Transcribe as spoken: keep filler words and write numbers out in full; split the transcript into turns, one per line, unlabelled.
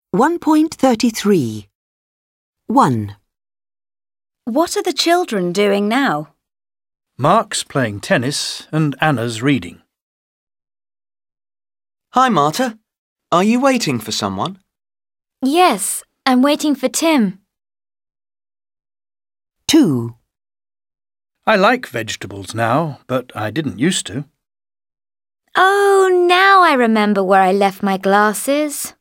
one point thirty-three. one.
What are the children doing now?
Mark's playing tennis and Anna's reading.
Hi, Marta. Are you waiting for someone?
Yes, I'm waiting for Tim.
two.
I like vegetables now, but I didn't used to.
Oh, now I remember where I left my glasses.